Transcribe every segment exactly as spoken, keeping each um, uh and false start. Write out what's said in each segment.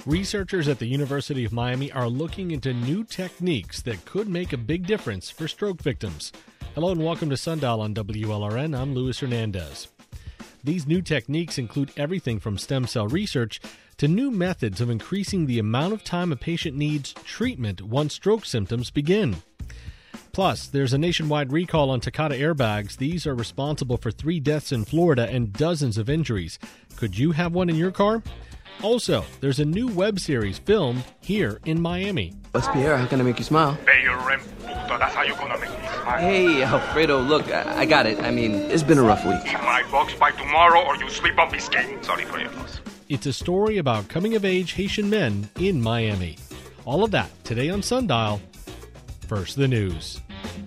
Researchers at the University of Miami are looking into new techniques that could make a big difference for stroke victims. Hello and welcome to Sundial on W L R N. I'm Luis Hernandez. These new techniques include everything from stem cell research to new methods of increasing the amount of time a patient needs treatment once stroke symptoms begin. Plus, there's a nationwide recall on Takata airbags. These are responsible for three deaths in Florida and dozens of injuries. Could you have one in your car? Also, there's a new web series filmed here in Miami. What's Pierre? How can I make you smile? Pay your rent, puto. That's how you're gonna make me smile. Hey, Alfredo, look, I, I got it. I mean, it's been a rough week. My box by tomorrow or you sleep on Biscayne. Sorry for your loss. It's a story about coming-of-age Haitian men in Miami. All of that today on Sundial. First, the news.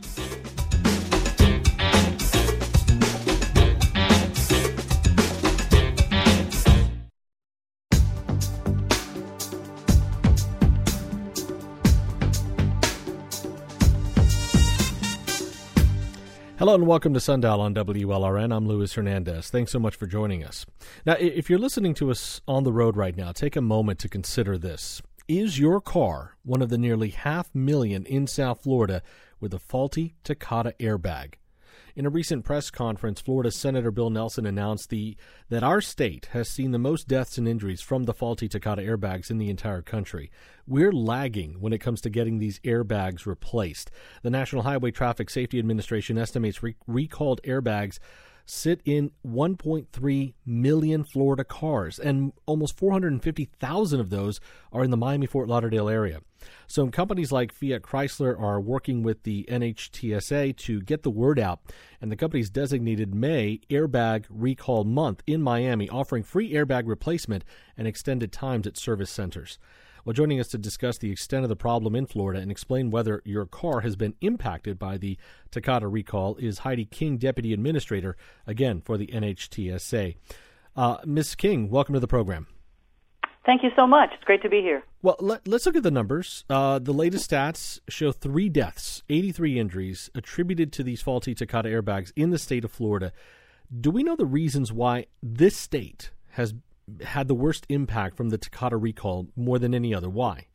Hello and welcome to Sundial on W L R N. I'm Luis Hernandez. Thanks so much for joining us. Now, if you're listening to us on the road right now, take a moment to consider this. Is your car one of the nearly half million in South Florida with a faulty Takata airbag? In a recent press conference, Florida Senator Bill Nelson announced the that our state has seen the most deaths and injuries from the faulty Takata airbags in the entire country. We're lagging when it comes to getting these airbags replaced. The National Highway Traffic Safety Administration estimates re- recalled airbags sit in one point three million Florida cars, and almost four hundred fifty thousand of those are in the Miami-Fort Lauderdale area. So companies like Fiat Chrysler are working with the N H T S A to get the word out, and the company's designated May Airbag Recall Month in Miami, offering free airbag replacement and extended times at service centers. Well, joining us to discuss the extent of the problem in Florida and explain whether your car has been impacted by the Takata recall is Heidi King, Deputy Administrator, again, for the N H T S A. Uh, Miz King, welcome to the program. Thank you so much. It's great to be here. Well, let, let's look at the numbers. Uh, the latest stats show three deaths, eighty-three injuries attributed to these faulty Takata airbags in the state of Florida. Do we know the reasons why this state has had the worst impact from the Takata recall more than any other? Why?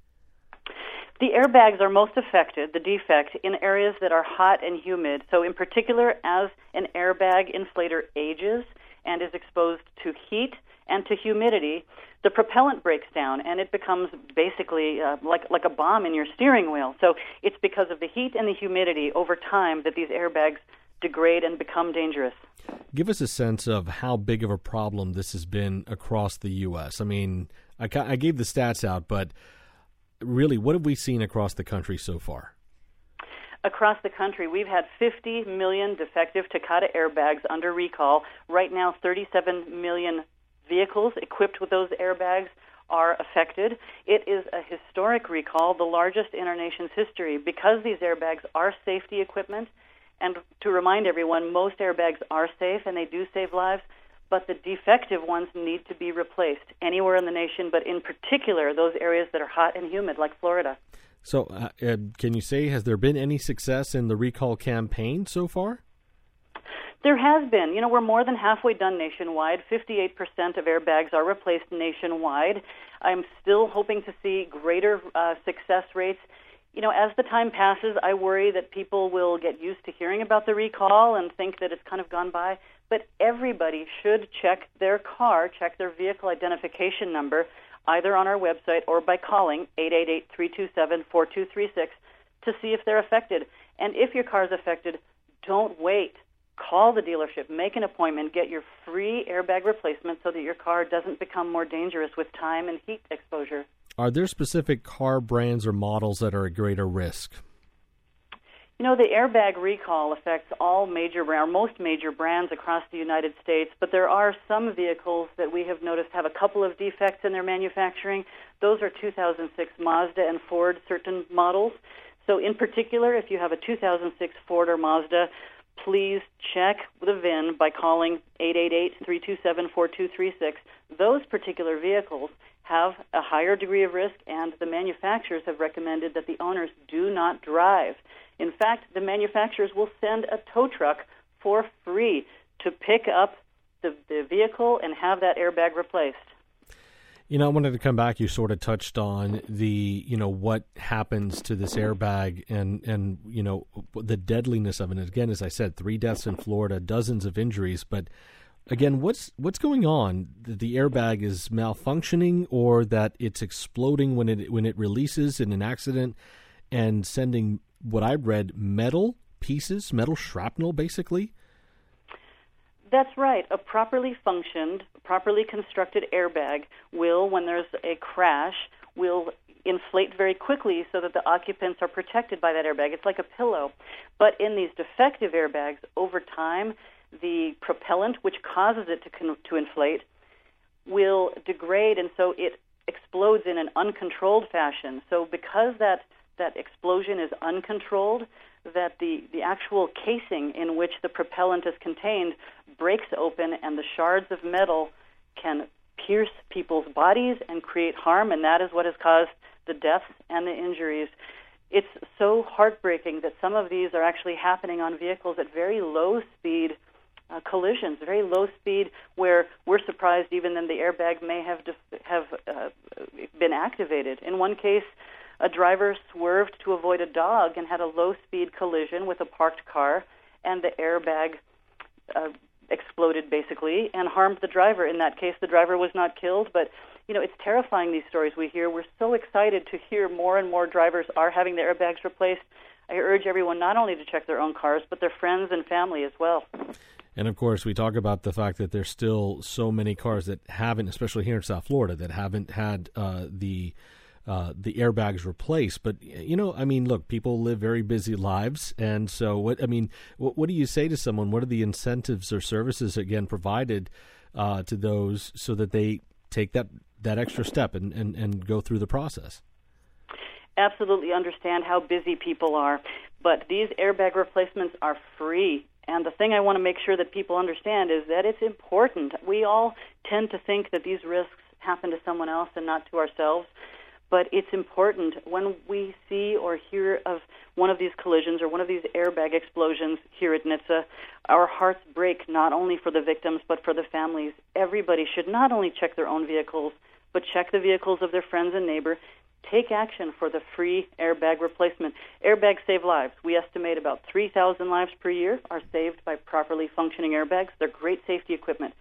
The airbags are most affected, the defect, in areas that are hot and humid. So in particular, as an airbag inflator ages and is exposed to heat and to humidity, the propellant breaks down and it becomes basically uh, like like a bomb in your steering wheel. So it's because of the heat and the humidity over time that these airbags degrade and become dangerous. Give us a sense of how big of a problem this has been across the U S. I mean, I, I gave the stats out, but really, what have we seen across the country so far? Across the country, we've had fifty million defective Takata airbags under recall. Right now, thirty-seven million vehicles equipped with those airbags are affected. It is a historic recall, the largest in our nation's history, because these airbags are safety equipment. And to remind everyone, most airbags are safe and they do save lives, but the defective ones need to be replaced anywhere in the nation, but in particular those areas that are hot and humid like Florida. So uh, uh, can you say, has there been any success in the recall campaign so far? There has been. You know, we're more than halfway done nationwide. fifty-eight percent of airbags are replaced nationwide. I'm still hoping to see greater uh, success rates. You know, as the time passes, I worry that people will get used to hearing about the recall and think that it's kind of gone by. But everybody should check their car, check their vehicle identification number, either on our website or by calling eight eight eight, three two seven, four two three six to see if they're affected. And if your car is affected, don't wait. Call the dealership, make an appointment, get your free airbag replacement so that your car doesn't become more dangerous with time and heat exposure. Are there specific car brands or models that are at greater risk? You know, the airbag recall affects all major or most major brands across the United States, but there are some vehicles that we have noticed have a couple of defects in their manufacturing. Those are two thousand six Mazda and Ford, certain models. So in particular, if you have a two thousand six Ford or Mazda, please check the V I N by calling eight eight eight, three two seven, four two three six. Those particular vehicles have a higher degree of risk, and the manufacturers have recommended that the owners do not drive. In fact, the manufacturers will send a tow truck for free to pick up the, the vehicle and have that airbag replaced. You know, I wanted to come back. You sort of touched on the, you know, what happens to this airbag and, and you know, the deadliness of it. And again, as I said, three deaths in Florida, dozens of injuries. But again, what's what's going on? The airbag is malfunctioning, or that it's exploding when it when it releases in an accident and sending what I read metal pieces, metal shrapnel, basically? That's right. A properly functioned, properly constructed airbag will, when there's a crash, will inflate very quickly so that the occupants are protected by that airbag. It's like a pillow. But in these defective airbags, over time, the propellant, which causes it to con- to inflate, will degrade, and so it explodes in an uncontrolled fashion. So because that, that explosion is uncontrolled, that the, the actual casing in which the propellant is contained breaks open, and the shards of metal can pierce people's bodies and create harm, and that is what has caused the deaths and the injuries. It's so heartbreaking that some of these are actually happening on vehicles at very low speed uh, collisions, very low speed, where we're surprised even then the airbag may have def- have uh, been activated. In one case, a driver swerved to avoid a dog and had a low-speed collision with a parked car, and the airbag uh, exploded, basically, and harmed the driver. In that case, the driver was not killed, but, you know, it's terrifying, these stories we hear. We're so excited to hear more and more drivers are having their airbags replaced. I urge everyone not only to check their own cars, but their friends and family as well. And, of course, we talk about the fact that there's still so many cars that haven't, especially here in South Florida, that haven't had uh, the uh, the airbags replaced. But, you know, I mean, look, people live very busy lives. And so, what I mean, what, what do you say to someone? What are the incentives or services, again, provided uh, to those so that they take that, that extra step and, and, and go through the process? Absolutely understand how busy people are. But these airbag replacements are free. And the thing I want to make sure that people understand is that it's important. We all tend to think that these risks happen to someone else and not to ourselves. But it's important when we see or hear of one of these collisions or one of these airbag explosions here at N H T S A, our hearts break not only for the victims but for the families. Everybody should not only check their own vehicles, but check the vehicles of their friends and neighbor. Take action for the free airbag replacement. Airbags save lives. We estimate about three thousand lives per year are saved by properly functioning airbags. They're great safety equipment.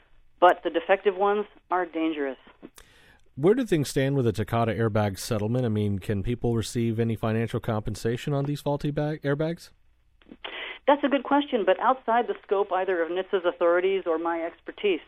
But the defective ones are dangerous. Where do things stand with the Takata airbag settlement? I mean, can people receive any financial compensation on these faulty bag- airbags? That's a good question, but outside the scope either of N H T S A's authorities or my expertise.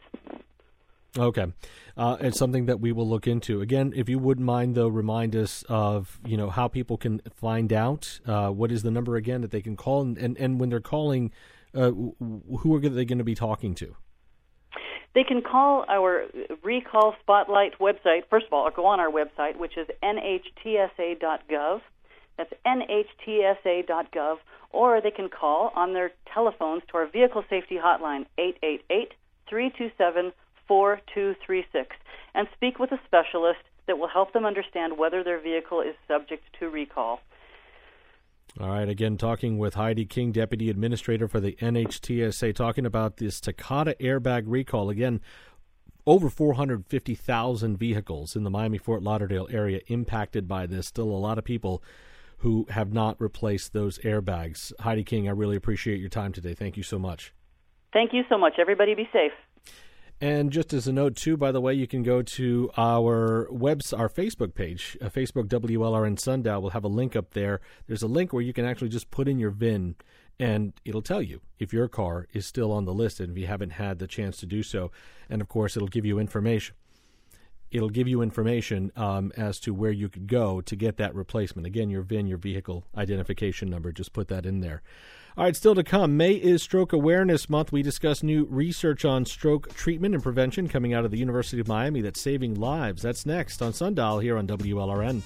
Okay. Uh, it's something that we will look into. Again, if you wouldn't mind, though, remind us of, you know, how people can find out. Uh, what is the number, again, that they can call? And, and, and when they're calling, uh, who are they going to be talking to? They can call our Recall Spotlight website. First of all, or go on our website, which is N H T S A dot gov. That's N H T S A dot gov. Or they can call on their telephones to our Vehicle Safety Hotline, eight eight eight, three two seven, four two three six, and speak with a specialist that will help them understand whether their vehicle is subject to recall. All right, again, talking with Heidi King, Deputy Administrator for the N H T S A, talking about this Takata airbag recall. Again, over four hundred fifty thousand vehicles in the Miami-Fort Lauderdale area impacted by this. Still a lot of people who have not replaced those airbags. Heidi King, I really appreciate your time today. Thank you so much. Thank you so much. Everybody be safe. And just as a note, too, by the way, you can go to our webs, our Facebook page, uh, Facebook W L R N Sundial. We'll have a link up there. There's a link where you can actually just put in your V I N, and it'll tell you if your car is still on the list and if you haven't had the chance to do so. And, of course, it'll give you information. It'll give you information um, as to where you could go to get that replacement. Again, your V I N, your vehicle identification number, just put that in there. All right, still to come, May is Stroke Awareness Month. We discuss new research on stroke treatment and prevention coming out of the University of Miami that's saving lives. That's next on Sundial here on W L R N.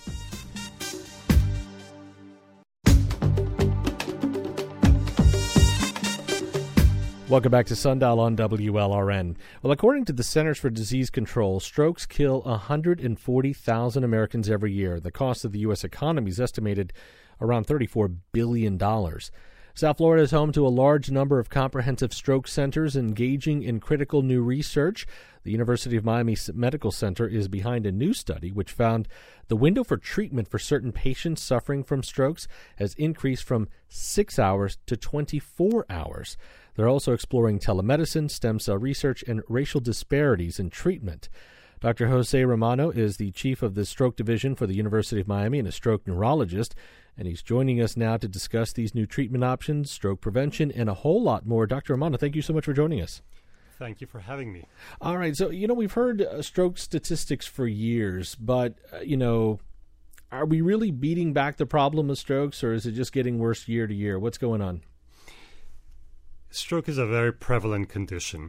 Welcome back to Sundial on W L R N. Well, according to the Centers for Disease Control, strokes kill one hundred forty thousand Americans every year. The cost of the U S economy is estimated around thirty-four billion dollars. South Florida is home to a large number of comprehensive stroke centers engaging in critical new research. The University of Miami Medical Center is behind a new study which found the window for treatment for certain patients suffering from strokes has increased from six hours to twenty-four hours. They're also exploring telemedicine, stem cell research, and racial disparities in treatment. Doctor Jose Romano is the chief of the stroke division for the University of Miami and a stroke neurologist, and he's joining us now to discuss these new treatment options, stroke prevention, and a whole lot more. Doctor Romano, thank you so much for joining us. Thank you for having me. All right. So, you know, we've heard uh, stroke statistics for years, but, uh, you know, are we really beating back the problem of strokes, or is it just getting worse year to year? What's going on? Stroke is a very prevalent condition.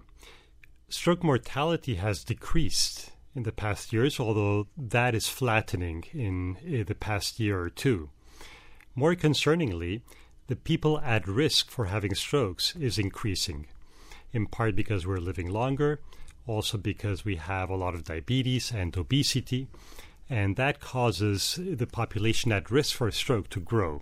Stroke mortality has decreased in the past years, although that is flattening in uh, the past year or two. More concerningly, the people at risk for having strokes is increasing, in part because we're living longer, also because we have a lot of diabetes and obesity, and that causes the population at risk for a stroke to grow.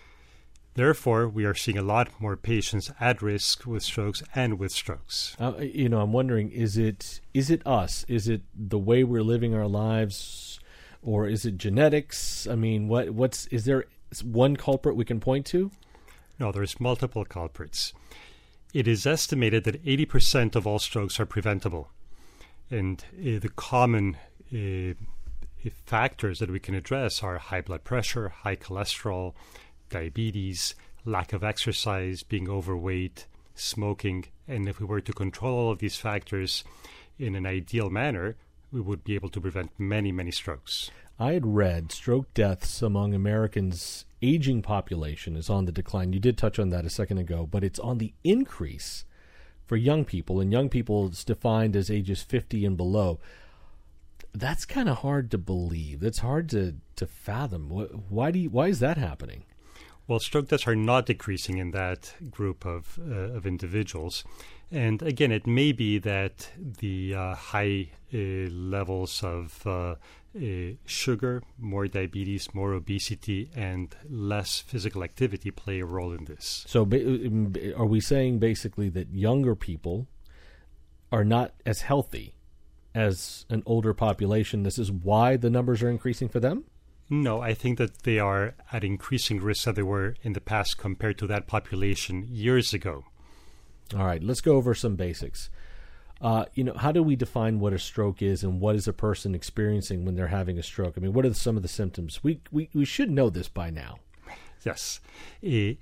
Therefore, we are seeing a lot more patients at risk with strokes and with strokes. Uh, you know, I'm wondering, is it is it us? Is it the way we're living our lives, or is it genetics? I mean, what what's is there one culprit we can point to? No, there's multiple culprits. It is estimated that eighty percent of all strokes are preventable. And uh, the common uh, factors that we can address are high blood pressure, high cholesterol, diabetes, lack of exercise, being overweight, smoking. And if we were to control all of these factors in an ideal manner, we would be able to prevent many, many strokes. I had read stroke deaths among Americans' aging population is on the decline. You did touch on that a second ago, but it's on the increase for young people, and young people is defined as ages fifty and below. That's kind of hard to believe. That's hard to, to fathom. Why do you, why is that happening? Well, stroke deaths are not decreasing in that group of uh, of individuals. And again, it may be that the uh, high uh, levels of uh, uh, sugar, more diabetes, more obesity, and less physical activity play a role in this. So are we saying basically that younger people are not as healthy as an older population? This is why the numbers are increasing for them? No, I think that they are at increasing risk that they were in the past compared to that population years ago. All right, let's go over some basics. Uh, you know, how do we define what a stroke is, and what is a person experiencing when they're having a stroke? I mean, what are some of the symptoms? We we, we should know this by now. Yes. A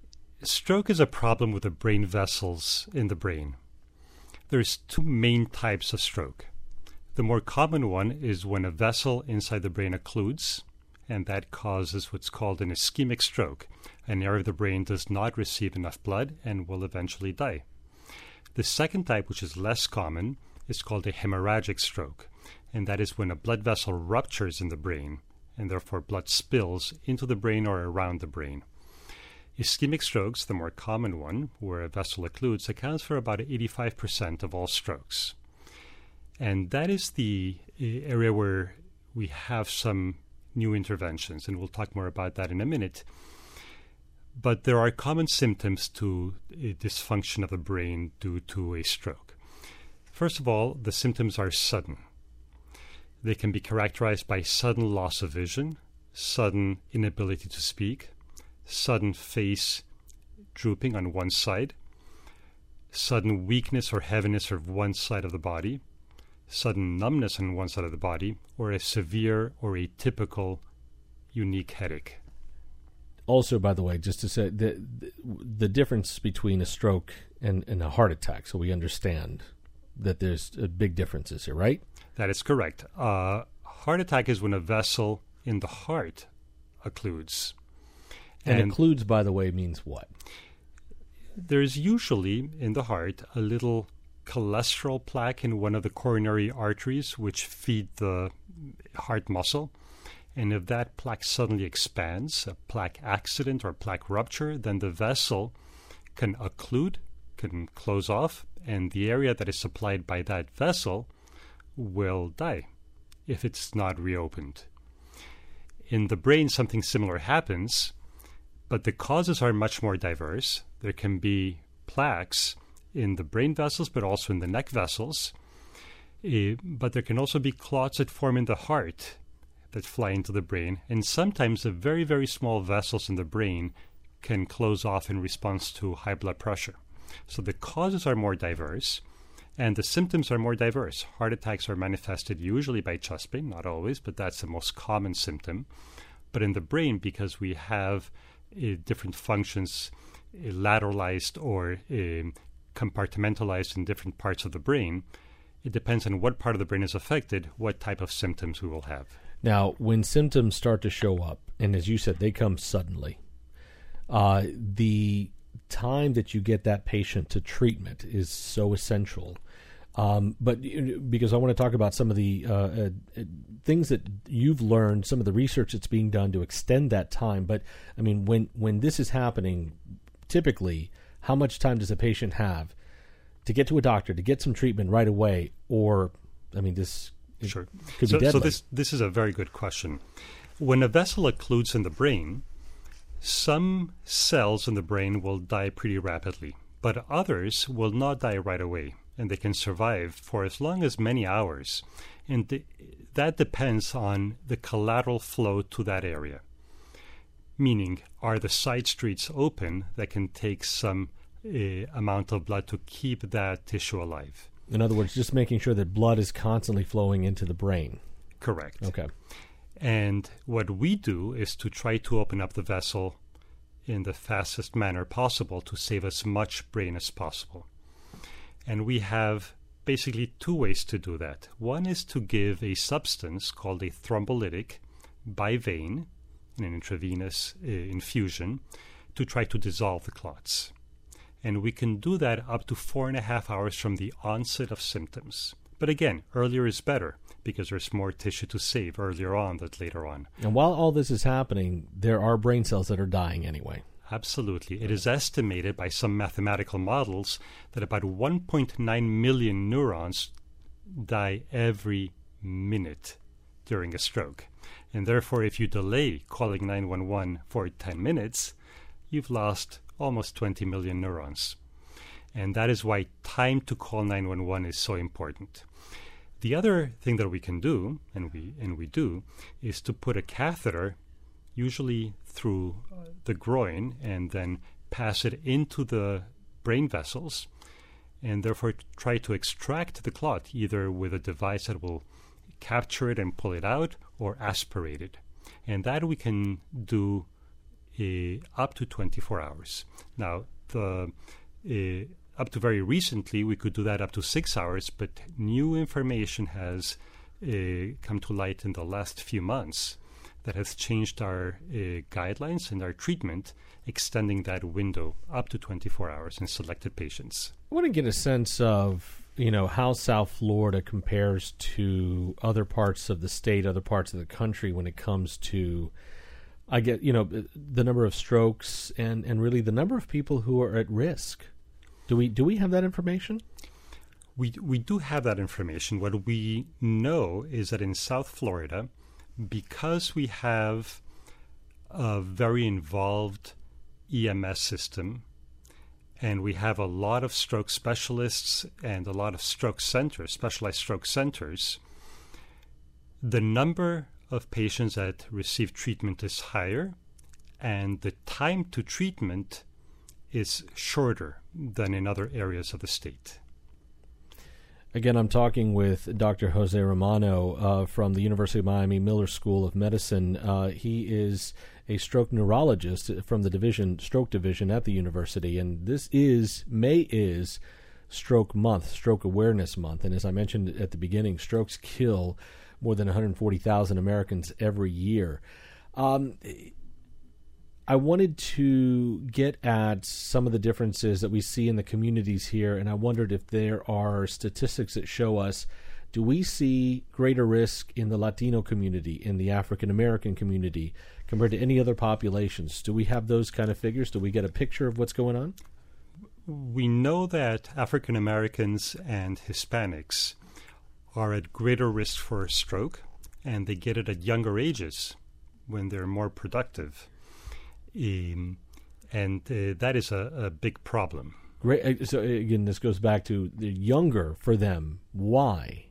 stroke is a problem with the brain vessels in the brain. There's two main types of stroke. The more common one is when a vessel inside the brain occludes, and that causes what's called an ischemic stroke. An area of the brain does not receive enough blood and will eventually die. The second type, which is less common, is called a hemorrhagic stroke, and that is when a blood vessel ruptures in the brain, and therefore blood spills into the brain or around the brain. Ischemic strokes, the more common one, where a vessel occludes, accounts for about eighty-five percent of all strokes. And that is the area where we have some new interventions, and we'll talk more about that in a minute. But there are common symptoms to a dysfunction of the brain due to a stroke. First of all, the symptoms are sudden. They can be characterized by sudden loss of vision, sudden inability to speak, sudden face drooping on one side, sudden weakness or heaviness of one side of the body, sudden numbness on one side of the body, or a severe or atypical unique headache. Also, by the way, just to say, the the, the difference between a stroke and, and a heart attack, so we understand that there's uh, big differences here, right? That is correct. Uh, heart attack is when a vessel in the heart occludes. And, and occludes, by the way, means what? There's usually in the heart a little cholesterol plaque in one of the coronary arteries which feed the heart muscle. And if that plaque suddenly expands, a plaque accident or plaque rupture, then the vessel can occlude, can close off, and the area that is supplied by that vessel will die if it's not reopened. In the brain, something similar happens, but the causes are much more diverse. There can be plaques in the brain vessels, but also in the neck vessels. Uh, but there can also be clots that form in the heart that fly into the brain. And sometimes the very, very small vessels in the brain can close off in response to high blood pressure. So the causes are more diverse, and the symptoms are more diverse. Heart attacks are manifested usually by chest pain, not always, but that's the most common symptom. But in the brain, because we have uh, different functions uh, lateralized or uh, compartmentalized in different parts of the brain, it depends on what part of the brain is affected, what type of symptoms we will have. Now, when symptoms start to show up, and as you said, they come suddenly, uh, the time that you get that patient to treatment is so essential. Um, but because I want to talk about some of the uh, uh, things that you've learned, some of the research that's being done to extend that time. But I mean, when when this is happening, typically, how much time does a patient have to get to a doctor, to get some treatment right away? Or, I mean, this sure. could so, be deadly. So this this is a very good question. When a vessel occludes in the brain, some cells in the brain will die pretty rapidly, but others will not die right away, and they can survive for as long as many hours. And the, that depends on the collateral flow to that area. Meaning, are the side streets open that can take some uh, amount of blood to keep that tissue alive? In other words, just making sure that blood is constantly flowing into the brain. Correct. Okay. And what we do is to try to open up the vessel in the fastest manner possible to save as much brain as possible. And we have basically two ways to do that. One is to give a substance called a thrombolytic by vein in an intravenous uh, infusion to try to dissolve the clots. And we can do that up to four and a half hours from the onset of symptoms. But again, earlier is better because there's more tissue to save earlier on than later on. And while all this is happening, there are brain cells that are dying anyway. Absolutely. It is estimated by some mathematical models that about one point nine million neurons die every minute during a stroke. And therefore, if you delay calling nine one one for ten minutes, you've lost almost twenty million neurons. And that is why time to call nine one one is so important. The other thing that we can do, and we and we do, is to put a catheter, usually through uh, the groin, and then pass it into the brain vessels, and therefore try to extract the clot, either with a device that will capture it and pull it out, or aspirate it. And that we can do uh, up to twenty-four hours. Now, the uh, up to very recently, we could do that up to six hours, but new information has uh, come to light in the last few months that has changed our uh, guidelines and our treatment, extending that window up to twenty-four hours in selected patients. I want to get a sense of, you know, how South Florida compares to other parts of the state, other parts of the country when it comes to, I get, you know, the number of strokes and, and really the number of people who are at risk. Do we do we have that information? We we do have that information. What we know is that in South Florida, because we have a very involved E M S system, and we have a lot of stroke specialists and a lot of stroke centers, specialized stroke centers, the number of patients that receive treatment is higher, and the time to treatment is shorter than in other areas of the state. Again, I'm talking with Doctor Jose Romano uh, from the University of Miami Miller School of Medicine. Uh, he is a stroke neurologist from the division, stroke division at the university, and this is, May is Stroke Month, Stroke Awareness Month. And as I mentioned at the beginning, strokes kill more than one hundred forty thousand Americans every year. Um, I wanted to get at some of the differences that we see in the communities here, and I wondered if there are statistics that show us, do we see greater risk in the Latino community, in the African American community, compared to any other populations? Do we have those kind of figures? Do we get a picture of what's going on? We know that African Americans and Hispanics are at greater risk for stroke, and they get it at younger ages when they're more productive. Um, and uh, that is a, a big problem. Great. So again, this goes back to the younger for them. Why?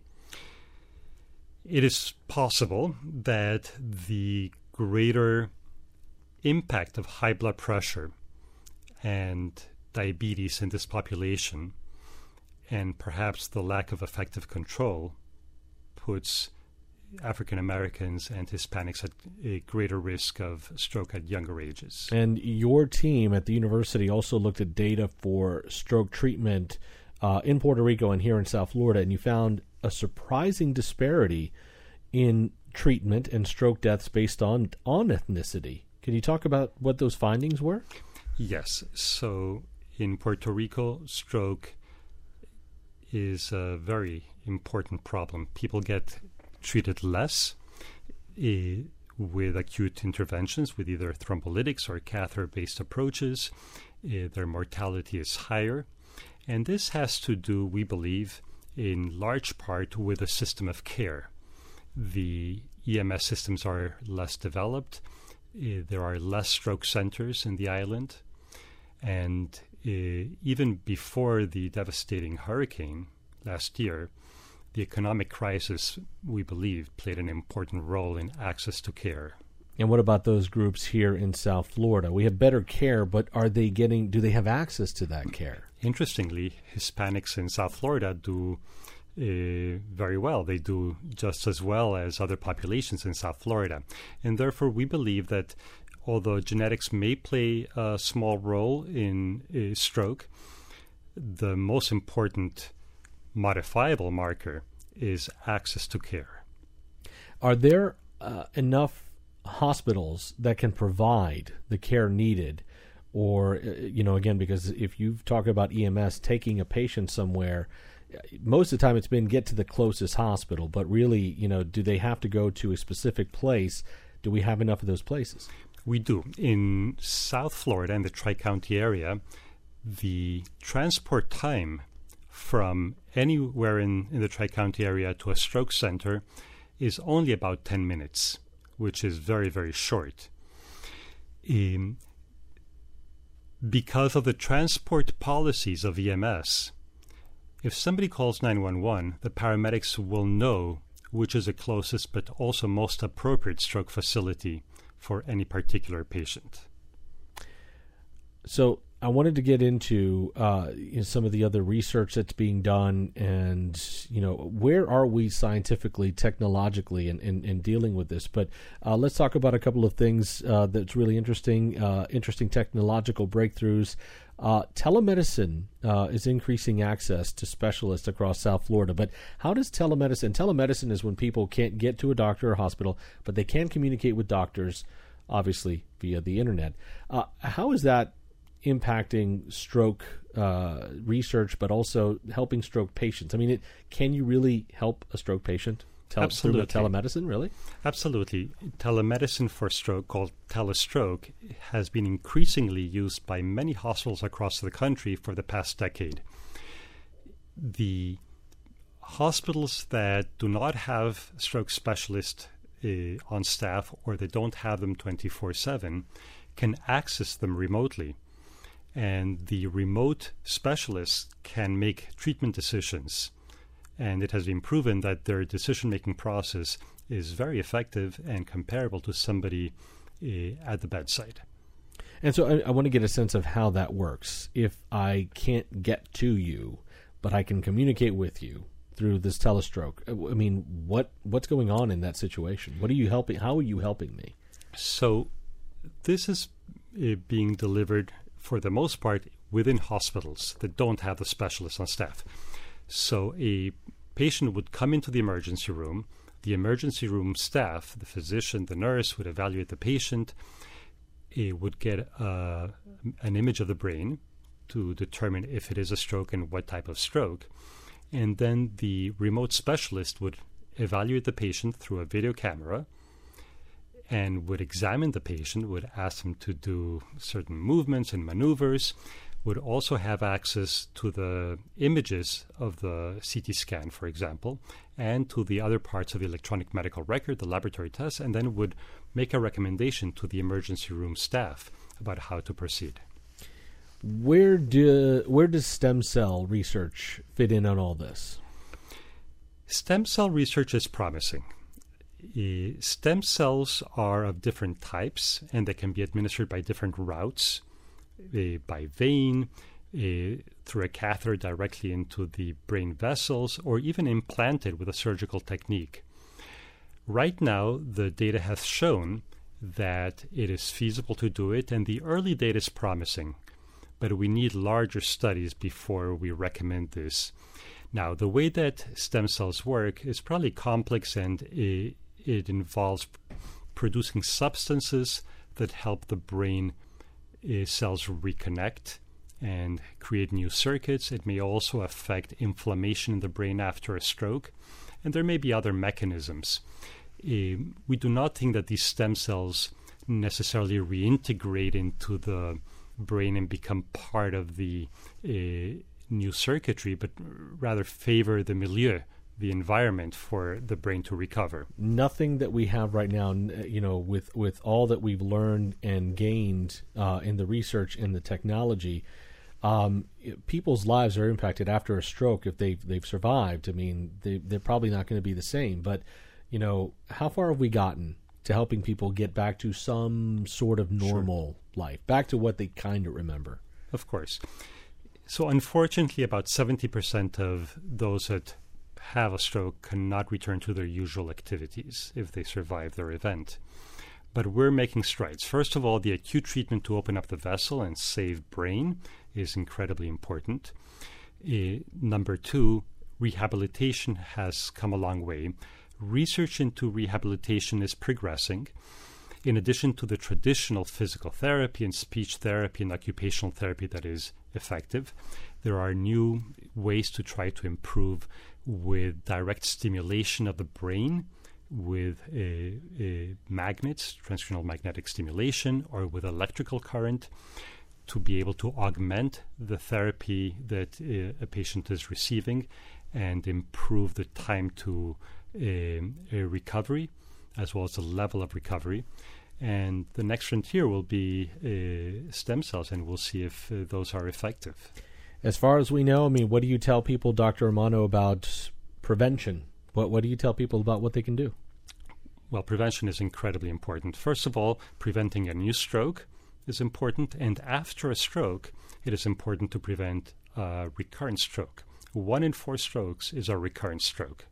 It is possible that the greater impact of high blood pressure and diabetes in this population, and perhaps the lack of effective control, puts African Americans and Hispanics at a greater risk of stroke at younger ages. And your team at the university also looked at data for stroke treatment uh, in Puerto Rico and here in South Florida, and you found a surprising disparity in treatment and stroke deaths based on, on ethnicity. Can you talk about what those findings were? Yes. So in Puerto Rico, stroke is a very important problem. People get treated less uh, with acute interventions, with either thrombolytics or catheter-based approaches. Uh, their mortality is higher. And this has to do, we believe, in large part with the system of care. The E M S systems are less developed. Uh, there are less stroke centers in the island. And uh, even before the devastating hurricane last year, the economic crisis, we believe, played an important role in access to care. And what about those groups here in South Florida? We have better care, but are they getting, do they have access to that care? Interestingly, Hispanics in South Florida do uh, very well. They do just as well as other populations in South Florida. And therefore, we believe that although genetics may play a small role in uh, stroke, the most important modifiable marker is access to care. Are there uh, enough hospitals that can provide the care needed? Or, uh, you know, again, because if you talk about E M S taking a patient somewhere, most of the time it's been get to the closest hospital, but really, you know, do they have to go to a specific place? Do we have enough of those places? We do. In South Florida, in the Tri-County area, the transport time from anywhere in, in the Tri-County area to a stroke center is only about ten minutes, which is very, very short. Um, because of the transport policies of E M S, if somebody calls nine one one, the paramedics will know which is the closest but also most appropriate stroke facility for any particular patient. So I wanted to get into uh, you know, some of the other research that's being done, and you know, where are we scientifically, technologically, in, in, in dealing with this? But uh, let's talk about a couple of things uh, that's really interesting, uh, interesting technological breakthroughs. Uh, telemedicine uh, is increasing access to specialists across South Florida. But how does telemedicine? Telemedicine is when people can't get to a doctor or hospital, but they can communicate with doctors, obviously via the internet. Uh, how is that impacting stroke uh, research, but also helping stroke patients? I mean, it, can you really help a stroke patient tel- Absolutely. through telemedicine, really? Absolutely. Telemedicine for stroke, called telestroke, has been increasingly used by many hospitals across the country for the past decade. The hospitals that do not have stroke specialists uh, on staff, or they don't have them twenty-four seven, can access them remotely. And the remote specialists can make treatment decisions. And it has been proven that their decision-making process is very effective and comparable to somebody uh, at the bedside. And so I, I want to get a sense of how that works. If I can't get to you, but I can communicate with you through this telestroke, I mean, what what's going on in that situation? What are you helping? How are you helping me? So this is uh, being delivered for the most part within hospitals that don't have the specialists on staff. So a patient would come into the emergency room. The emergency room staff, the physician, the nurse, would evaluate the patient. It would get uh, an image of the brain to determine if it is a stroke and what type of stroke. And then the remote specialist would evaluate the patient through a video camera and would examine the patient, would ask them to do certain movements and maneuvers, would also have access to the images of the C T scan, for example, and to the other parts of the electronic medical record, the laboratory tests, and then would make a recommendation to the emergency room staff about how to proceed. Where do where does stem cell research fit in on all this? Stem cell research is promising. Uh, stem cells are of different types, and they can be administered by different routes, uh, by vein, uh, through a catheter directly into the brain vessels, or even implanted with a surgical technique. Right now, the data has shown that it is feasible to do it, and the early data is promising, but we need larger studies before we recommend this. Now, the way that stem cells work is probably complex, and it, it involves producing substances that help the brain uh, cells reconnect and create new circuits. It may also affect inflammation in the brain after a stroke, and there may be other mechanisms. Uh, we do not think that these stem cells necessarily reintegrate into the brain and become part of the uh, new circuitry, but rather favor the milieu, the environment for the brain to recover. Nothing that we have right now, you know, with, with all that we've learned and gained uh, in the research and the technology, um, people's lives are impacted after a stroke if they've, they've survived. I mean, they, they're probably not going to be the same, but, you know, how far have we gotten to helping people get back to some sort of normal sure. life, back to what they kind of remember? Of course. So unfortunately, about seventy percent of those that have a stroke cannot return to their usual activities if they survive their event. But we're making strides. First of all, the acute treatment to open up the vessel and save brain is incredibly important. Uh, number two, rehabilitation has come a long way. Research into rehabilitation is progressing. In addition to the traditional physical therapy and speech therapy and occupational therapy that is effective, there are new ways to try to improve with direct stimulation of the brain, with uh, uh, magnets, transcranial magnetic stimulation, or with electrical current, to be able to augment the therapy that uh, a patient is receiving and improve the time to uh, uh, recovery, as well as the level of recovery. And the next frontier will be uh, stem cells, and we'll see if uh, those are effective. As far as we know, I mean, what do you tell people, Doctor Romano, about prevention? What What do you tell people about what they can do? Well, prevention is incredibly important. First of all, preventing a new stroke is important, and after a stroke, it is important to prevent a recurrent stroke. One in four strokes is a recurrent stroke.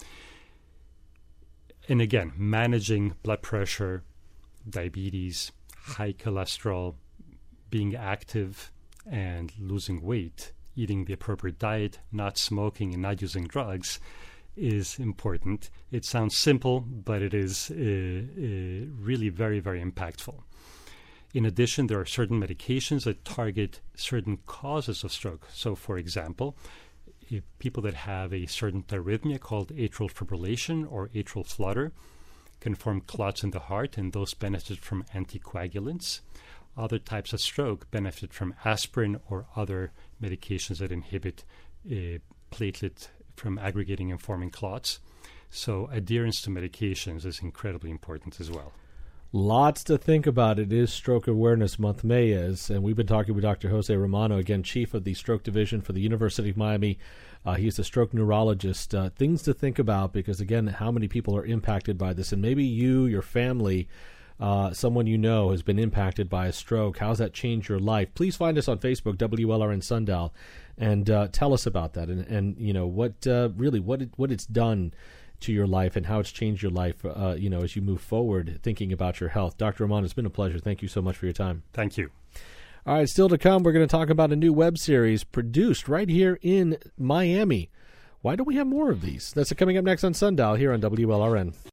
And again, managing blood pressure, diabetes, high cholesterol, being active and losing weight, eating the appropriate diet, not smoking and not using drugs is important. It sounds simple, but it is uh, uh, really very, very impactful. In addition, there are certain medications that target certain causes of stroke. So, for example, if people that have a certain arrhythmia called atrial fibrillation or atrial flutter can form clots in the heart, and those benefit from anticoagulants. Other types of stroke benefit from aspirin or other medications that inhibit uh, platelet from aggregating and forming clots. So adherence to medications is incredibly important as well. Lots to think about. It is Stroke Awareness Month, May is, and we've been talking with Doctor Jose Romano, again, Chief of the Stroke Division for the University of Miami. Uh, he's a stroke neurologist. Uh, things to think about because, again, how many people are impacted by this, and maybe you, your family, uh, someone you know has been impacted by a stroke. How's that changed your life? Please find us on Facebook, W L R N Sundial, and uh, tell us about that, and, and you know what uh, really what it, what it's done to your life and how it's changed your life, uh, you know, as you move forward thinking about your health. Doctor Romano, it's been a pleasure. Thank you so much for your time. Thank you. All right, still to come, we're going to talk about a new web series produced right here in Miami. Why don't we have more of these? That's coming up next on Sundial here on W L R N.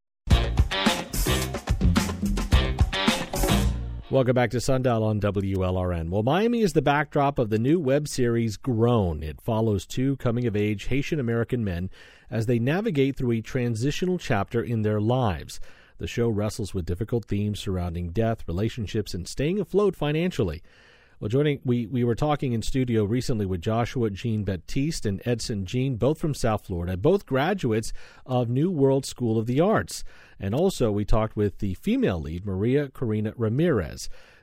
Welcome back to Sundial on W L R N. Well, Miami is the backdrop of the new web series Grown. It follows two coming-of-age Haitian-American men as they navigate through a transitional chapter in their lives. The show wrestles with difficult themes surrounding death, relationships, and staying afloat financially. Well, joining, we, we were talking in studio recently with Joshua Jean Baptiste and Edson Jean, both from South Florida, both graduates of New World School of the Arts. And also we talked with the female lead, Maria Corina Ramirez.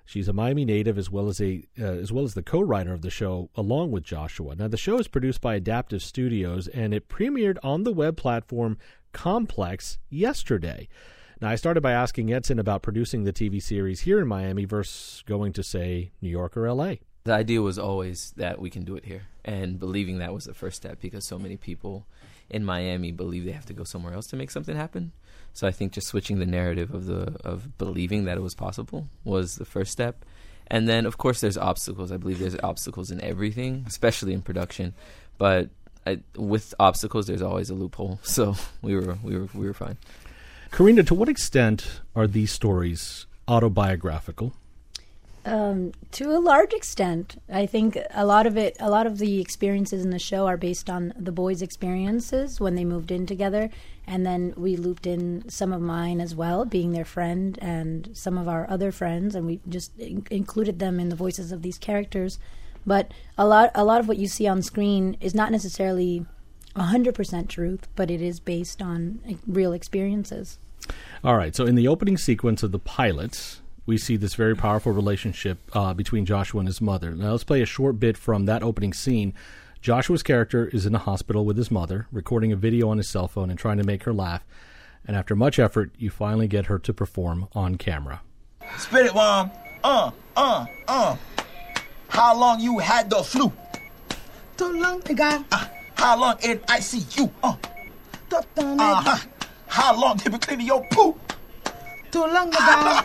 She's a Miami native as well as a uh, as well as the co-writer of the show along with Joshua. Now, the show is produced by Adaptive Studios, and it premiered on the web platform Complex yesterday. Now, I started by asking Edson about producing the T V series here in Miami versus going to, say, New York or L A. The idea was always that we can do it here, and believing that was the first step because so many people in Miami believe they have to go somewhere else to make something happen. So I think just switching the narrative of the of believing that it was possible was the first step. And then, of course, there's obstacles. I believe there's obstacles in everything, especially in production. But I, with obstacles, there's always a loophole. So we were we were we were fine. Karina, to what extent are these stories autobiographical? Um, to a large extent. I think a lot of it, a lot of the experiences in the show are based on the boys' experiences when they moved in together, and then we looped in some of mine as well, being their friend, and some of our other friends, and we just in- included them in the voices of these characters. But a lot, a lot of what you see on screen is not necessarily one hundred percent truth, but it is based on uh, real experiences. All right, so in the opening sequence of the pilot, we see this very powerful relationship uh, between Joshua and his mother. Now, let's play a short bit from that opening scene. Joshua's character is in a hospital with his mother, recording a video on his cell phone and trying to make her laugh. And after much effort, you finally get her to perform on camera. Spit it, Mom. Uh, uh, uh. How long you had the flu? Too long ago. Uh, how long in I C U? Uh. Uh-huh. How long have you cleaning your poop? Too long ago.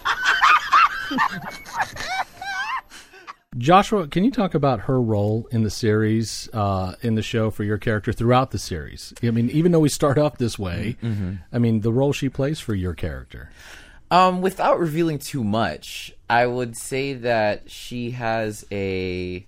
Joshua, can you talk about her role in the series, uh, in the show for your character throughout the series? I mean, even though we start off this way, mm-hmm. I mean, the role she plays for your character. Um, without revealing too much, I would say that she has a,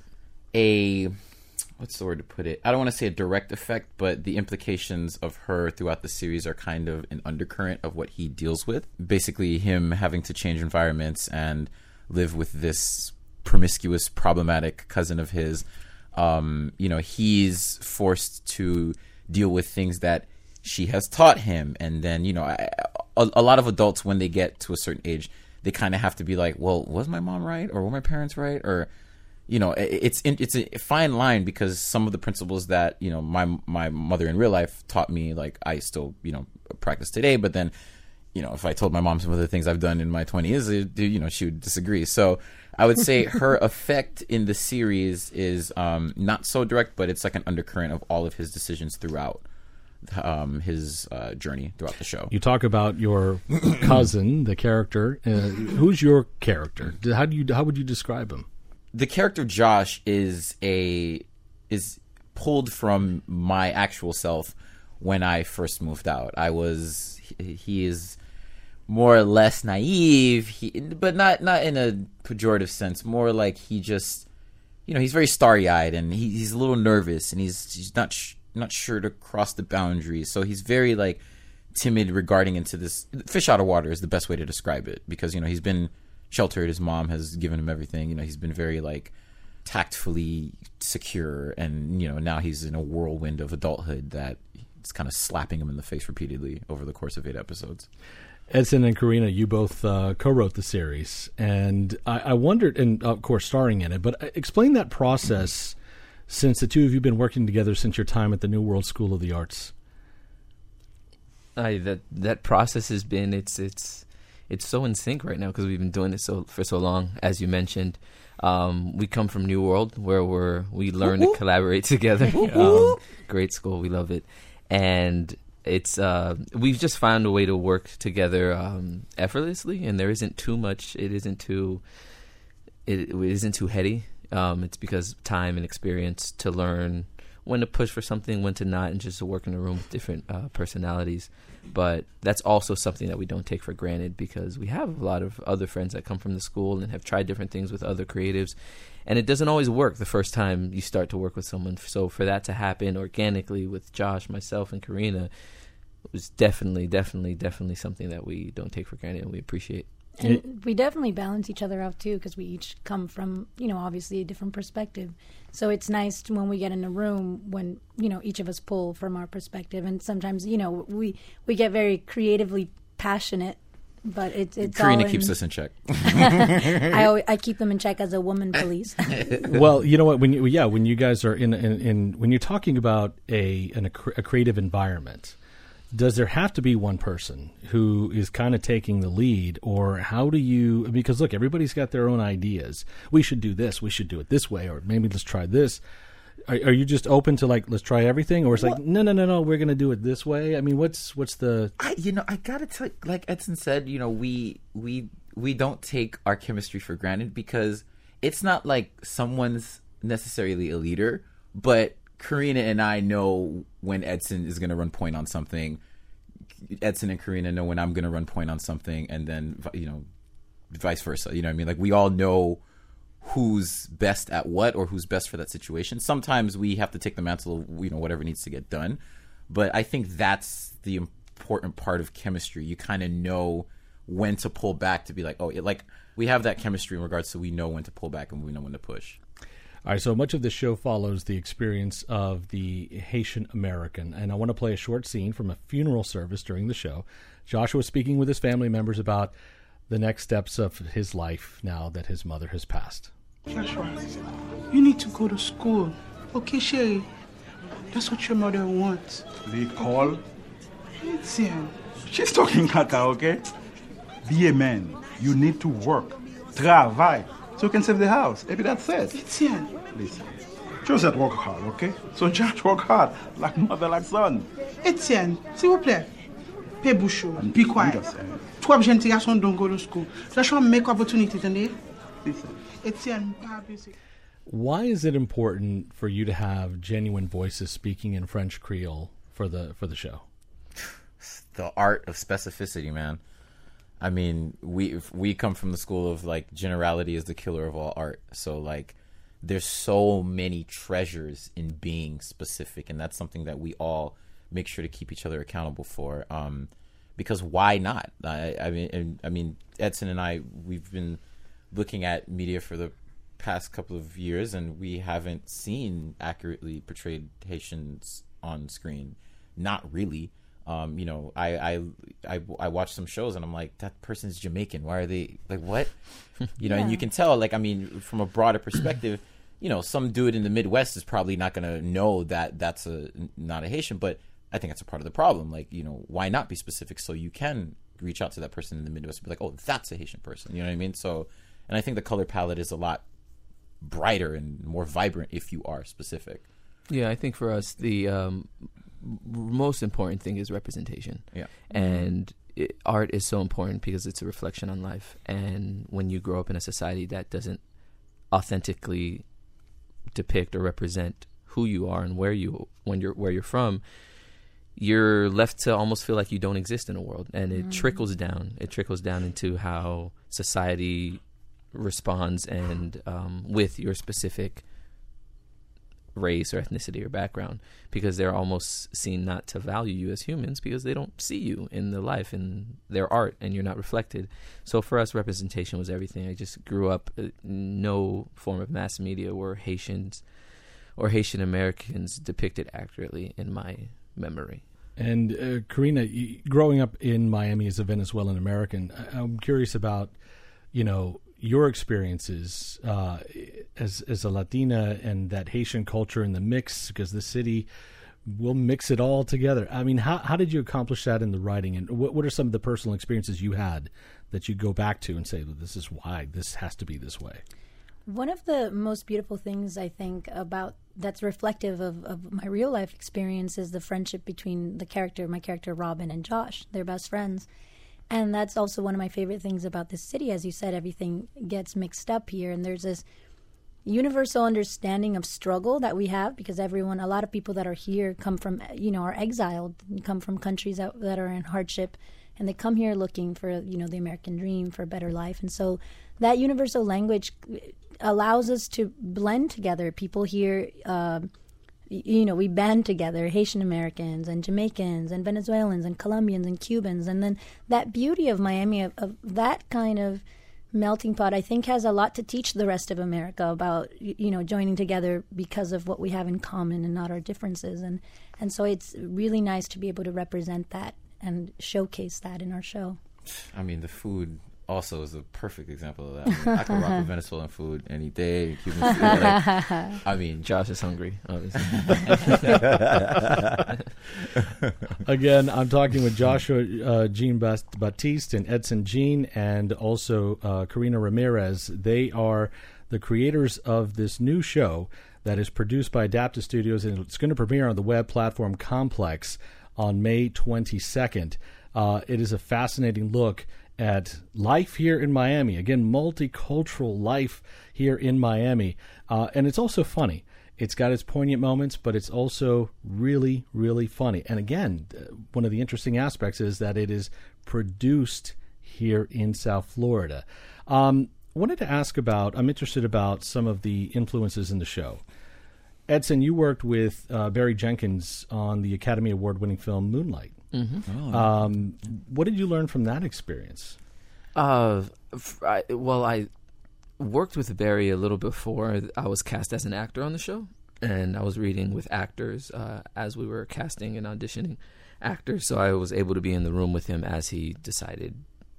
a, what's the word to put it? I don't want to say a direct effect, but the implications of her throughout the series are kind of an undercurrent of what he deals with. Basically, him having to change environments and live with this promiscuous, problematic cousin of his. Um, you know, he's forced to deal with things that she has taught him. And then, you know, I, a, a lot of adults, when they get to a certain age, they kind of have to be like, well, was my mom right? Or were my parents right? Or, you know, it's it's a fine line, because some of the principles that, you know, my my mother in real life taught me, like, I still, you know, practice today. But then, you know, if I told my mom some of the things I've done in my twenties, it, you know, she would disagree. So I would say her effect in the series is um, not so direct, but it's like an undercurrent of all of his decisions throughout um, his uh, journey throughout the show. You talk about your cousin, the character. Uh, who's your character? How do you how would you describe him? The character Josh is a is pulled from my actual self when I first moved out. I was he, he is more or less naive, he, but not not in a pejorative sense. More like he just, you know, he's very starry-eyed, and he, he's a little nervous, and he's he's not sh- not sure to cross the boundaries. So he's very like timid regarding into this. Fish out of water is the best way to describe it, because, you know, he's been sheltered. His mom has given him everything. You know, he's been very like tactfully secure, and, you know, now he's in a whirlwind of adulthood that it's kind of slapping him in the face repeatedly over the course of eight episodes. Edson and Karina, you both uh, co-wrote the series, and I, I wondered, and of course starring in it, but explain that process, since the two of you have been working together since your time at the New World School of the Arts. I, that that process has been, it's it's it's so in sync right now, because we've been doing it so for so long. As you mentioned, um, we come from New World, where we're we learn to collaborate together. um, great school, we love it, and it's uh, we've just found a way to work together um, effortlessly, and there isn't too much. It isn't too. It, it isn't too heady. Um, it's because time and experience to learn when to push for something, when to not, and just to work in a room with different uh, personalities. But that's also something that we don't take for granted, because we have a lot of other friends that come from the school and have tried different things with other creatives, and it doesn't always work the first time you start to work with someone. So for that to happen organically with Josh, myself, and Karina was definitely, definitely, definitely something that we don't take for granted, and we appreciate. And we definitely balance each other out, too, because we each come from, you know, obviously a different perspective. So it's nice to, when we get in a room, when, you know, each of us pull from our perspective. And sometimes, you know, we, we get very creatively passionate but it's it's Karina all keeps in, us in check. I always, I keep them in check as a woman police. Well, you know what? When you, yeah, when you guys are in, in, in when you're talking about a an, a creative environment, does there have to be one person who is kind of taking the lead, or how do you? Because look, everybody's got their own ideas. We should do this. We should do it this way, or maybe let's try this. Are, are you just open to like let's try everything, or it's like no, no, no, no, we're going to do it this way? I mean, what's what's the? I, you know, I gotta tell you, like Edson said, you know, we we we don't take our chemistry for granted because it's not like someone's necessarily a leader, but Karina and I know when Edson is going to run point on something. Edson and Karina know when I'm going to run point on something, and then you know, vice versa. You know what I mean? Like we all know who's best at what or who's best for that situation. Sometimes we have to take the mantle of, you know, whatever needs to get done. But I think that's the important part of chemistry. You kind of know when to pull back to be like, oh, it, like we have that chemistry in regards to we know when to pull back and we know when to push. All right, so much of the show follows the experience of the Haitian American, and I want to play a short scene from a funeral service during the show. Joshua speaking with his family members about the next steps of his life now that his mother has passed. Joshua, you need to go to school. Okay, Sherry? That's what your mother wants. L'école? Etienne. She's talking Kaka, okay? Be a man. You need to work. Travail. So you can save the house. Maybe that's it. Etienne. Listen. Joseph work hard, okay? So Josh work hard. Like mother, like son. Etienne, s'il vous plaît. Pay bouchou. Be quiet. Trois jeunes garçons don't go to school. Joshua make opportunity, t'entendez? Listen. Etienne, pas busy. Why is it important for you to have genuine voices speaking in French Creole for the for the show? The art of specificity, man. I mean, we we come from the school of like generality is the killer of all art. So like, there's so many treasures in being specific, and that's something that we all make sure to keep each other accountable for. Um, because why not? I, I mean, and, I mean, Edson and I, we've been looking at media for the past couple of years, and we haven't seen accurately portrayed Haitians on screen. Not really. Um, you know, I, I I I watch some shows and I'm like, that person's Jamaican. Why are they like what? You know, yeah. And you can tell. Like, I mean, from a broader perspective, you know, some dude in the Midwest is probably not going to know that that's a not a Haitian. But I think that's a part of the problem. Like, you know, why not be specific so you can reach out to that person in the Midwest and be like, oh, that's a Haitian person. You know what I mean? So, and I think the color palette is a lot brighter and more vibrant if you are specific. Yeah, I think for us, the um, most important thing is representation. Yeah. And it, art is so important because it's a reflection on life. And when you grow up in a society that doesn't authentically depict or represent who you are and where you when you're where you're from, you're left to almost feel like you don't exist in a world. And it mm. trickles down. It trickles down into how society responds and um, with your specific race or ethnicity or background, because they're almost seen not to value you as humans because they don't see you in their life and their art, and you're not reflected. So for us, representation was everything. I just grew up uh, no form of mass media where Haitians or Haitian Americans depicted accurately in my memory. And uh, Karina, you, growing up in Miami as a Venezuelan American, I, I'm curious about, you know, your experiences uh, as as a Latina and that Haitian culture in the mix, because the city will mix it all together. I mean, how how did you accomplish that in the writing, and what what are some of the personal experiences you had that you go back to and say, well, this is why this has to be this way? One of the most beautiful things I think about that's reflective of, of my real life experience is the friendship between the character, my character Robin, and Josh. They're best friends. And that's also one of my favorite things about this city. As you said, everything gets mixed up here. And there's this universal understanding of struggle that we have, because everyone, a lot of people that are here come from, you know, are exiled, come from countries that, that are in hardship. And they come here looking for, you know, the American dream, for a better life. And so that universal language allows us to blend together. People here, uh, you know, we band together, Haitian Americans and Jamaicans and Venezuelans and Colombians and Cubans. And then that beauty of Miami, of, of that kind of melting pot, I think has a lot to teach the rest of America about, you know, joining together because of what we have in common and not our differences. And, and so it's really nice to be able to represent that and showcase that in our show. I mean, the food also is a perfect example of that. I, mean, I could rock with Venezuelan food any day. Cuban food. Like, I mean, Josh is hungry, obviously. Again, I'm talking with Joshua uh, Jean Baptiste and Edson Jean, and also uh, Karina Ramirez. They are the creators of this new show that is produced by Adaptive Studios, and it's going to premiere on the web platform Complex on May twenty-second. Uh, it is a fascinating look at life here in Miami. Again, multicultural life here in Miami. Uh, and it's also funny. It's got its poignant moments, but it's also really, really funny. And again, one of the interesting aspects is that it is produced here in South Florida. Um, I wanted to ask about, I'm interested about some of the influences in the show. Edson, you worked with uh, Barry Jenkins on the Academy Award-winning film Moonlight. Mm-hmm. Oh. Um, what did you learn from that experience? Uh, f- I, well, I worked with Barry a little before I was cast as an actor on the show, and I was reading with actors uh, as we were casting and auditioning actors, so I was able to be in the room with him as he decided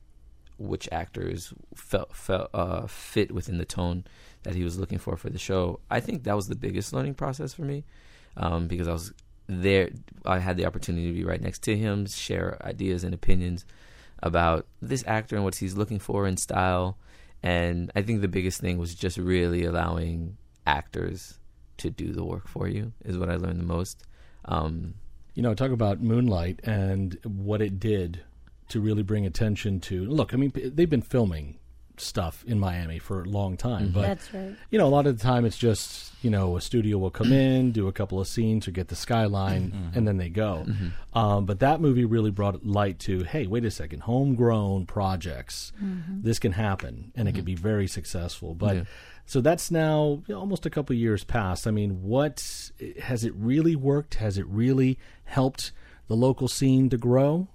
which actors felt, felt uh, fit within the tone that he was looking for for the show. I think that was the biggest learning process for me, um, because I was there. I had the opportunity to be right next to him, share ideas and opinions about this actor and what he's looking for in style. And I think the biggest thing was just really allowing actors to do the work for you is what I learned the most. Um, you know, talk about Moonlight and what it did to really bring attention to, look, I mean, they've been filming stuff in Miami for a long time, Mm-hmm. but That's right. you know, a lot of the time it's just, you know, a studio will come in, do a couple of scenes or get the skyline, Mm-hmm. and then they go. Mhm. Um, but that movie really brought light to, hey, wait a second, homegrown projects, Mhm. this can happen, and it can be very successful. But Yeah. so that's now you know, almost a couple of years past. I mean, what has it really worked? Has it really helped the local scene to grow?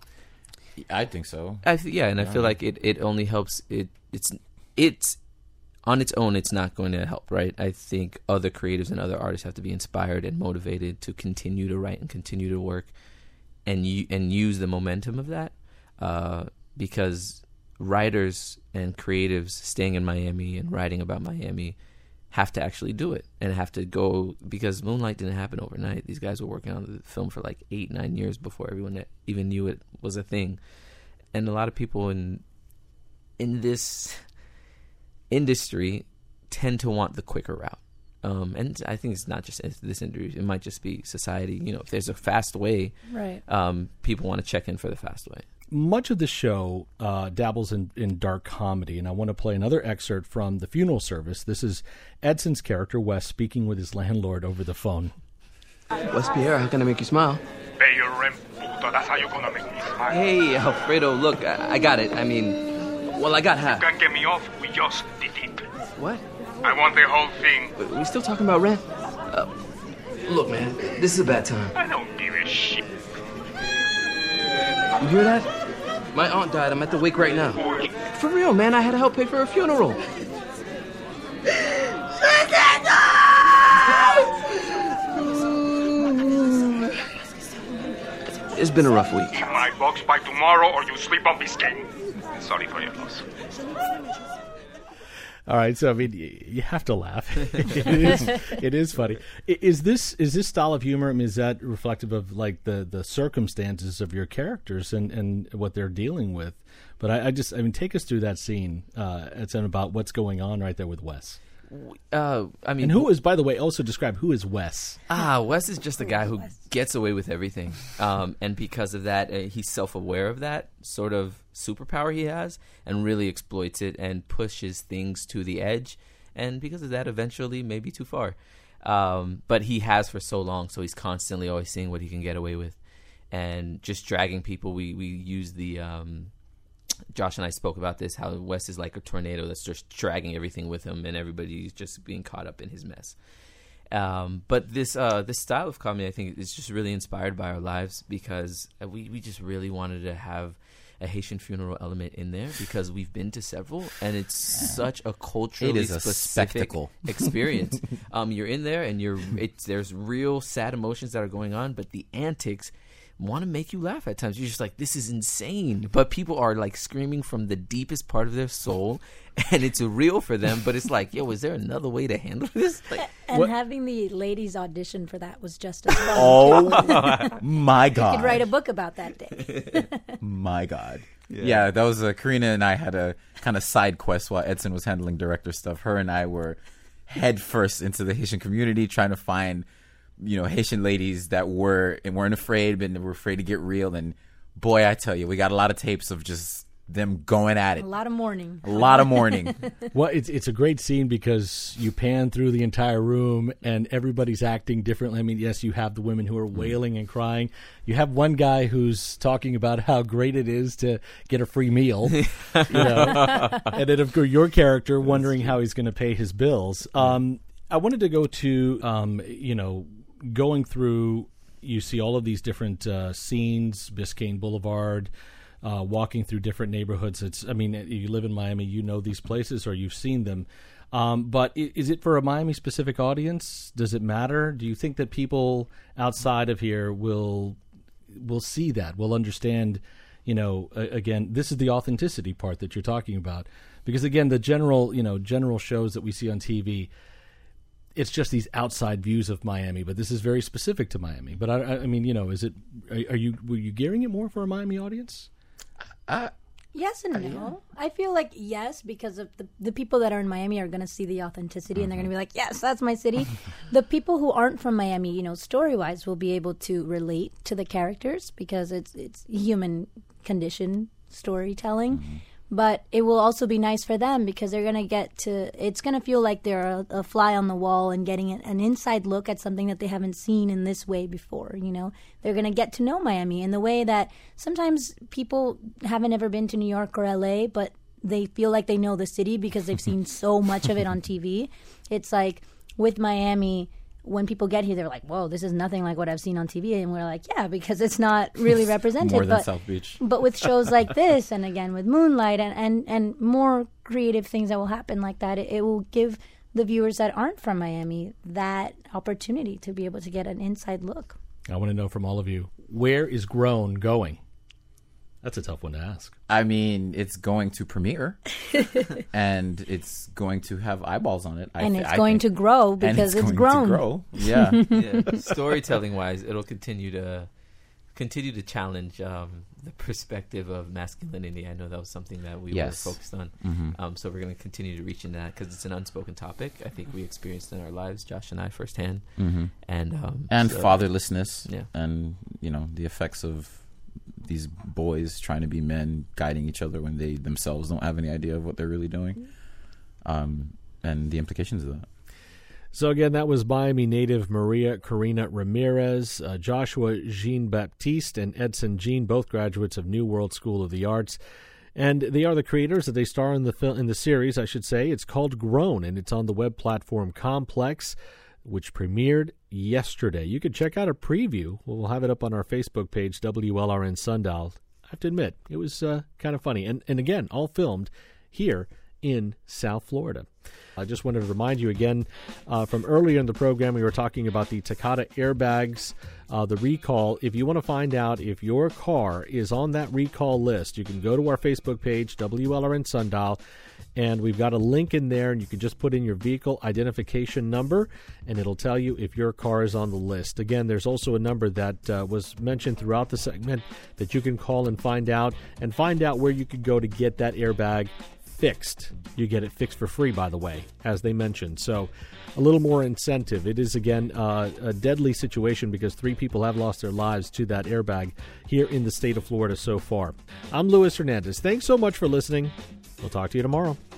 I think so. I th- yeah, and I Yeah. feel like it, it only helps. It it's it's on its own. It's not going to help, right? I think other creatives and other artists have to be inspired and motivated to continue to write and continue to work, and you and use the momentum of that, uh, because writers and creatives staying in Miami and writing about Miami have to actually do it and have to go, because Moonlight didn't happen overnight. These guys were working on the film for like eight, nine years before everyone even knew it was a thing. And a lot of people in in this industry tend to want the quicker route. Um, and I think it's not just this industry. It might just be society. You know, if there's a fast way, Right. um, people want to check in for the fast way. Much of the show uh, dabbles in, in dark comedy, and I want to play another excerpt from The Funeral Service. This is Edson's character, Wes, speaking with his landlord over the phone. Wes Pierre, how can I make you smile? Pay your rent, puto. That's how you're gonna make me smile. Hey, Alfredo, look, I, I got it. I mean, well, I got half. You can get me off with just the tip. What? I want the whole thing. Wait, we still talking about rent? Uh, look, man, this is a bad time. I don't give a shit. You hear that? My aunt died. I'm at the wake right now. For real, man, I had to help pay for her funeral. It's been a rough week. My box by tomorrow or you sleep on Biscayne. Sorry for your loss. All right, so I mean, y- you have to laugh. it is, it is funny. I- Is this is this style of humor? I mean, is that reflective of like the, the circumstances of your characters and, and what they're dealing with? But I, I just, I mean, take us through that scene. Uh, it's about what's going on right there with Wes. Uh, I mean, And who is, by the way, also describe who is Wes? Ah, Wes is just a guy who gets away with everything. Um, and because of that, uh, he's self-aware of that sort of superpower he has and really exploits it and pushes things to the edge. And because of that, eventually, maybe too far. Um, but he has for so long, so he's constantly always seeing what he can get away with. And just dragging people. We, we use the... Um, Josh and I spoke about this, how Wes is like a tornado that's just dragging everything with him and everybody's just being caught up in his mess. Um, but this uh, this style of comedy, I think, is just really inspired by our lives because we, we just really wanted to have a Haitian funeral element in there because we've been to several and it's such a culturally It is a specific spectacle. experience. um, you're in there and you're it's, there's real sad emotions that are going on, but the antics want to make you laugh at times. You're just like, this is insane. But people are like screaming from the deepest part of their soul, and it's real for them. But it's like, yo, is there another way to handle this? Like, and what? having the ladies audition for that was just as fun. Oh my God. You could write a book about that day. My God. Yeah. Yeah, that was uh, Karina and I had a kind of side quest while Edson was handling director stuff. Her and I were head first into the Haitian community, trying to find, you know, Haitian ladies that were and weren't afraid, but were afraid to get real. And boy, I tell you, we got a lot of tapes of just them going at it. A lot of mourning. A lot of mourning. Well, it's it's a great scene because you pan through the entire room and everybody's acting differently. I mean, yes, you have the women who are wailing and crying. You have one guy who's talking about how great it is to get a free meal, you know, and then of course your character wondering how he's going to pay his bills. Um, I wanted to go to, um, you know, going through. You see all of these different uh, scenes, Biscayne Boulevard. Uh, walking through different neighborhoods. It's, I mean, you live in Miami, you know these places or you've seen them. Um, but is it for a Miami-specific audience? Does it matter? Do you think that people outside of here will will see that, will understand, you know, uh, again, this is the authenticity part that you're talking about. Because, again, the general, you know, general shows that we see on T V, it's just these outside views of Miami, but this is very specific to Miami. But, I, I mean, you know, is it, are, are you, were you gearing it more for a Miami audience? Uh, yes and no. I feel like yes, because of the the people that are in Miami are going to see the authenticity, mm-hmm. and they're going to be like, yes, that's my city. The people who aren't from Miami, you know, story wise, will be able to relate to the characters because it's it's human condition storytelling. Mm-hmm. But it will also be nice for them because they're going to get to, it's going to feel like they're a, a fly on the wall and getting an, an inside look at something that they haven't seen in this way before, you know. They're going to get to know Miami in the way that sometimes people haven't ever been to New York or L A, but they feel like they know the city because they've seen so much of it on T V. It's like with Miami, when people get here, they're like, whoa, this is nothing like what I've seen on T V. And we're like, yeah, because it's not really represented. More than but, South Beach. But with shows like this, and again, with Moonlight and, and, and more creative things that will happen like that, it, it will give the viewers that aren't from Miami that opportunity to be able to get an inside look. I want to know from all of you, where is Grown going? That's a tough one to ask. I mean, it's going to premiere, and it's going to have eyeballs on it. I and th- it's I going think. to grow because and it's, it's going grown. To grow. Yeah. yeah. Storytelling wise, it'll continue to continue to challenge um, the perspective of masculinity. I know that was something that we yes. were focused on. Mm-hmm. Um, so we're going to continue to reach in that because it's an unspoken topic. I think we experienced in our lives, Josh and I, firsthand, mm-hmm. and um, and so, fatherlessness, yeah. and you know the effects of these boys trying to be men, guiding each other when they themselves don't have any idea of what they're really doing, um, and the implications of that. So again, that was Miami native Maria Corina Ramirez, uh, Joshua Jean-Baptiste, and Edson Jean, both graduates of New World School of the Arts. And they are the creators that they star in the fil- in the series, I should say. It's called Grown, and it's on the web platform Complex, which premiered yesterday. You can check out a preview. We'll have it up on our Facebook page, W L R N Sundial. I have to admit, it was uh, kind of funny. And, and again, all filmed here in South Florida. I just wanted to remind you again, uh, from earlier in the program, we were talking about the Takata airbags, uh, the recall. If you want to find out if your car is on that recall list, you can go to our Facebook page, W L R N Sundial, and we've got a link in there, and you can just put in your vehicle identification number, and it'll tell you if your car is on the list. Again, there's also a number that uh, was mentioned throughout the segment that you can call and find out, and find out where you could go to get that airbag fixed. You get it fixed for free, by the way, as they mentioned. So a little more incentive. It is, again, uh, a deadly situation because three people have lost their lives to that airbag here in the state of Florida so far. I'm Luis Hernandez. Thanks so much for listening. We'll talk to you tomorrow.